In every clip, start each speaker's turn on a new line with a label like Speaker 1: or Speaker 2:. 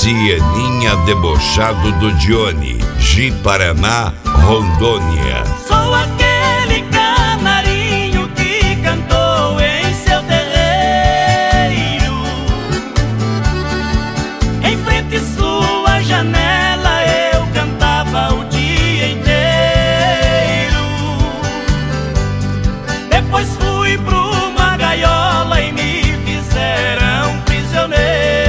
Speaker 1: Sieninha debochado do Dione, Ji-Paraná, Rondônia.
Speaker 2: Sou aquele canarinho que cantou em seu terreiro, em frente à sua janela eu cantava o dia inteiro. Depois fui pra uma gaiola e me fizeram prisioneiro.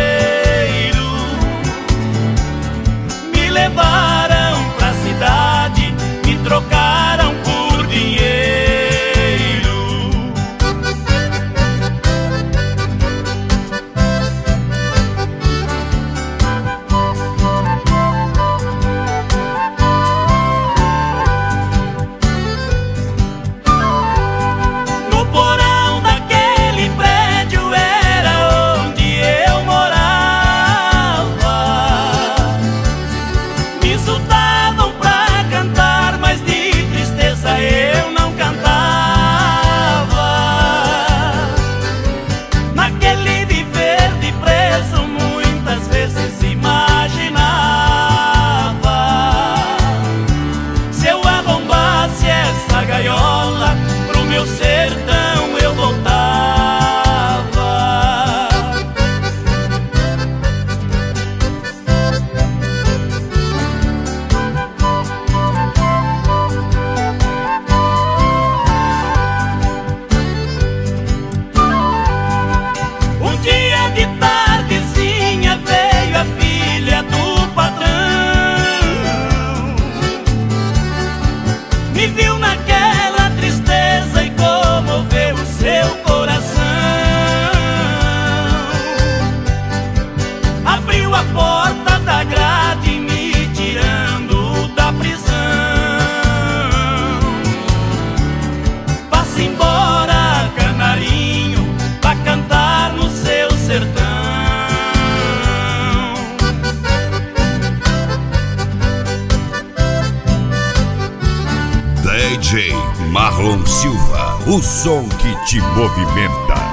Speaker 2: Me levaram pra cidade, me trocaram por dinheiro. No porão daquele prédio era onde eu morava. Me insultavam pra cantar, mas de tristeza eu não cantava. Naquele viver de preso muitas vezes imaginava, se eu arrombasse essa gaiola, pro meu sertão eu voltava. Um dia de tardezinha veio a filha do patrão, me viu naquela tristeza e comoveu o seu coração. Abriu a porta da grade me tirando da prisão. Vá-se embora, canarinho, vá cantar no seu sertão.
Speaker 1: DJ Marlon Silva, o som que te movimenta.